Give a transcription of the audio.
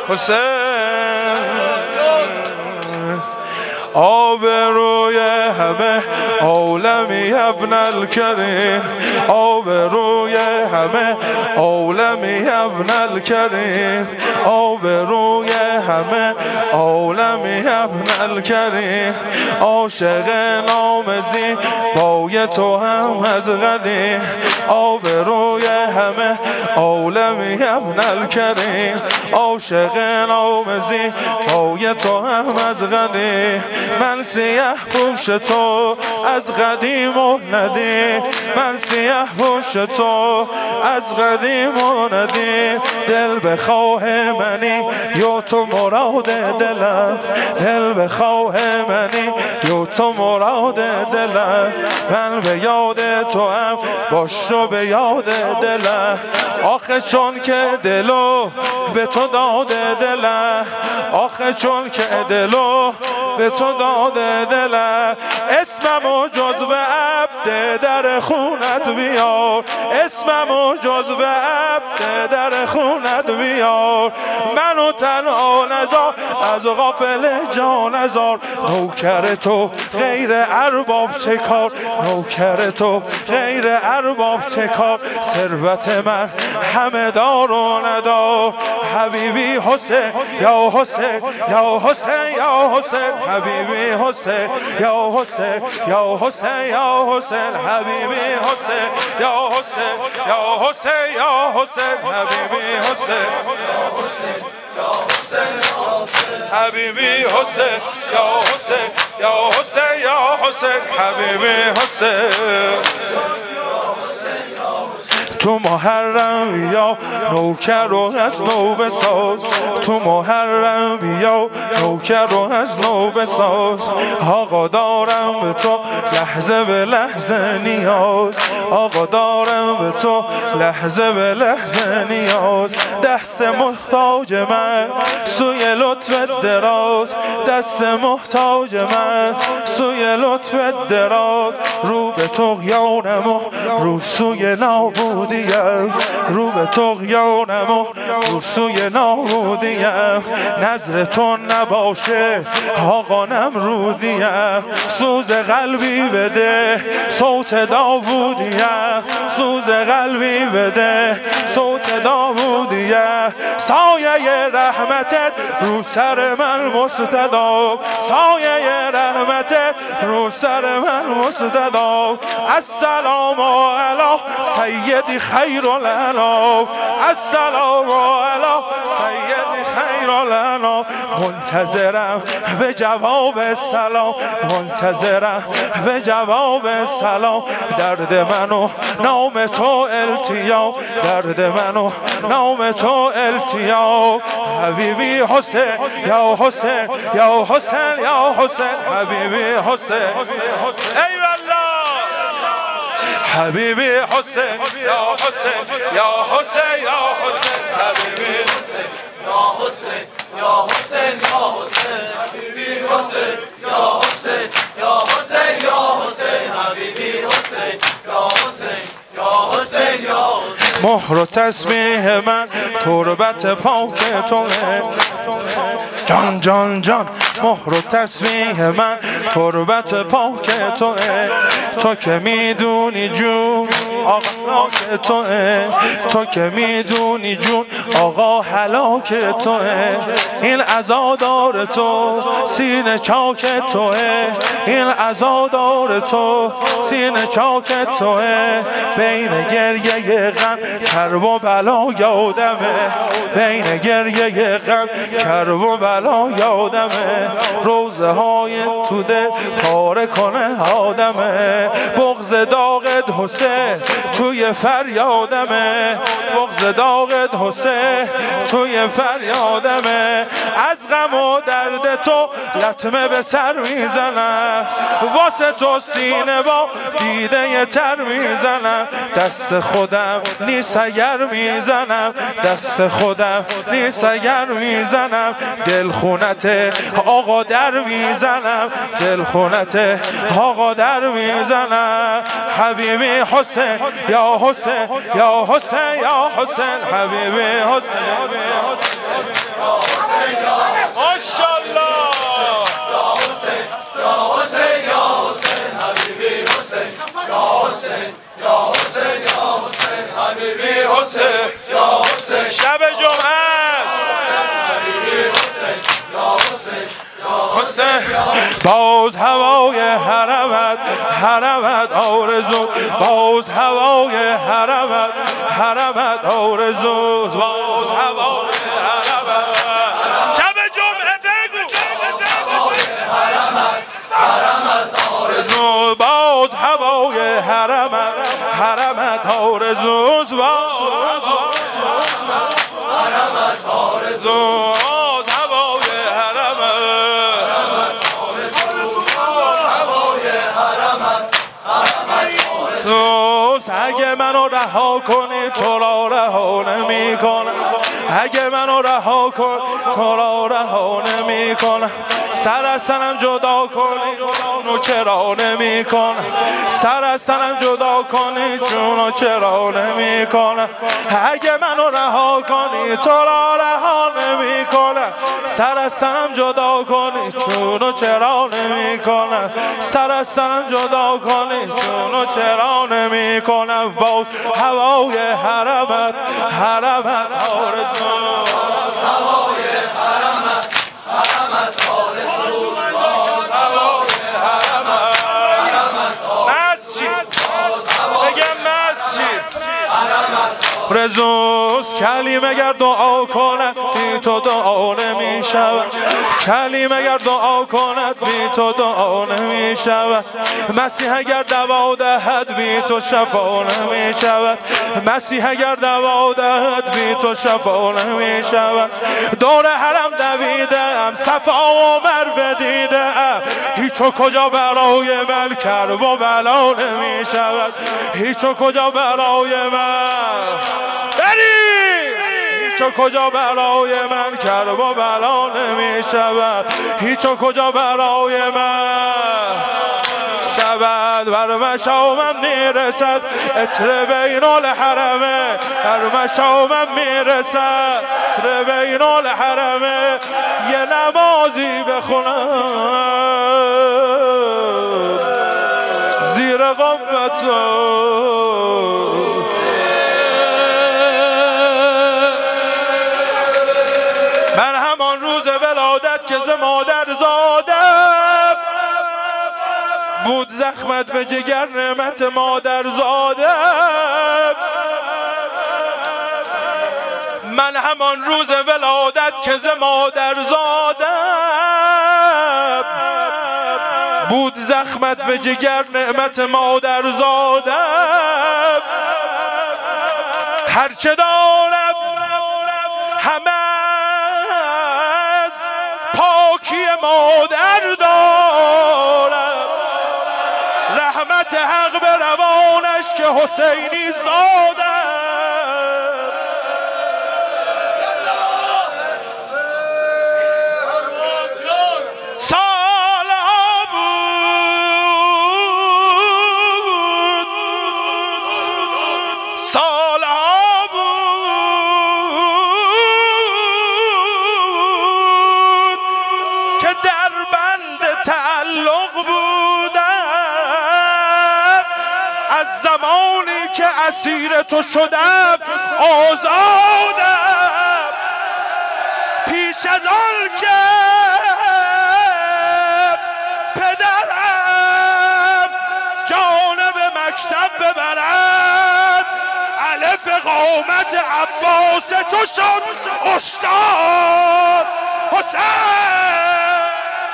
حسین آبروی همه عالمی ابن الکریم آبروی همه عالمی ابن الکریم آبروی همه عالمی ابن الکریم عاشق نامزی بای تو هم از قدیم آبروی همه عالمی ابن الکریم عاشق نامزی بای تو هم از قدیم من سیه پوش تو از قدیم و ندیم من سیه پوش تو از قدیم و ندیم دل بخواه منی یا تو مراد دلم دل بخواه منی یا تو مراد دلم من به یاد تو هم باش تو به یاد دلم آخه چون که دلو به تو داده دلم آخه چون که دلو به تو داده دلم اسممو جزو عبد در خونت بیار اسممو جزو عبد در خونت بیار منو تنها نذار از غافل جا نذار نوکر تو غیر ارباب چه کار نوکر تو غیر ارباب چه کار ثروت من همه دار و ندار حبیبی حسین یا حسین یا حسین یا حسین حبیبی حسین یا حسین یا حسین یا حسین حبیبی حسین یا حسین یا حسین یا حسین حبیبی حسین حبیبی حسین یا حسین یا حسین یا حسین حبیبی حسین تو محرم یا نوکر رو از نو بساز تو محرم بیا نوکر رو از نو بساز آقا دارم به تو لحظه به لحظه نیاز آقا دارم به تو لحظه به لحظه نیاز دست محتاج من سوی لطف دراز دست محتاج من سوی لطف دراز رو به طغیانم و رو سوی نابودیم رو به طغیانم و رو سوی نابودیم نظر تو نباشه آقا نمرودیم سوز قلبی بده صوت داوودیم سوز قلبی بده صوت داوودیم سایه رحمتت رو سر من مستدام سایه رحمتت رو سر من مستدام السلام علی سیدی خیر الانام السلام علی سیدی خیر الانام منتظرم به جواب سلام منتظرم به جواب سلام درد منو نام تو التیام درد منو نام تو التیام حبیبی حسین یا حسین یا حسین یا حسین حبیبی حسین ای والله حبیبی حسین یا حسین یا حسین یا حسین حبیبی حسین یا حسین یا حسین یا حسین حبیبی حسین یا حسین یا حسین یا حسین حبیبی حسین یا حسین یا حسین یا حسین مهر و تسبیح من تربت پاک توه جان جان جان مهر و تسبیح من تربت پاک توه تو که میدونی جون آقا توه تو که میدونی جون آقا هلاک توه این عزادار تو سینه چاک توه این عزادار تو سینه چاک توه بین گریه غم کرب و بلا یادمه بین گریه غم کرب و بلا یادمه روزه های تو دل پاره کنه آدمه بغض داغت حسین توی فریادمه بغض داغت حسین توی فریادمه از غم و درد تو لطمه به سر میزنم واسه تو سینه با دیده تر میزنم دست خودم نیست اگر میزنم دست خودم نیست اگر میزنم دل خونت آقا در میزنم دل خونت آقا در میزنم حبیبی حسین یا حسین یا حسین یا حسین حبیبی حسین ماشاءالله یا حسین یا حسین یا حسین حبیبی حسین یا حسین یا حسین یا حسین حبیبی حسین یا حسین شب جمعه حبیبی حسین یا حسین حسین باز هوای حرمت حرمت آرزو باز هوای حرمت آرزو باز هوای حرمت شب جمعه بگو حرمت آرزو باز هوای حرمت آرزو باز حرمت آرزو اگه منو رها کنی تو را رها نمی کنم اگه منو رها کن تو را رها نمی کنم سر از تنم جدا کنی جونو چرا نمی کنم سر از تنم جدا کنی جونو چرا نمی کنم اگه منو رها کنی تو را رها نمی کنم سر از تنم جدا کنی جونو چرا نمی کنم سر از تنم جدا کنی جونو چرا نمی کنم باز هوای حرمت آرزو هوای حرمت آرزو باز هوای حرمت مسجد بگم مسجد رزوز کلیم اگر دعا کند بی تو دعا نمی شود کلیم اگر دعا کند بی تو دعا نمی شود مسیح اگر دوا دهد بی تو شفا نمی شود مسیح اگر دوا دهد بی تو شفا نمی شود دور حرم دویدم صفا و مروه دیدم هیچ کجا برای من کرب و بلا نمی شود هیچ کجا برای من هیچ کجا برای من کرب و بلا نمی شود هیچ کجا برای من شود بر مشامم میرسد عطر بین الحرمه بر مشامم میرسد عطر بین الحرمه یه نمازی بخونم زیر قبت من همان روز ولادت که ز مادر زادم بود زخمت به جگر نعمت مادر زادم من همان روز ولادت که ز مادر زادم بود زخمت به جگر نعمت مادر زادم هرچه دارم همه از پاکی مادر دارم رحمت حق به روانش که حسینی زادم سالها بود سالها بود که در بند تعلق بودم از زمانی که اسیر تو شدم آزادم پیش از آن که پدرم جانب مکتب ببرد الف قامت عباس تو شد استاد حسین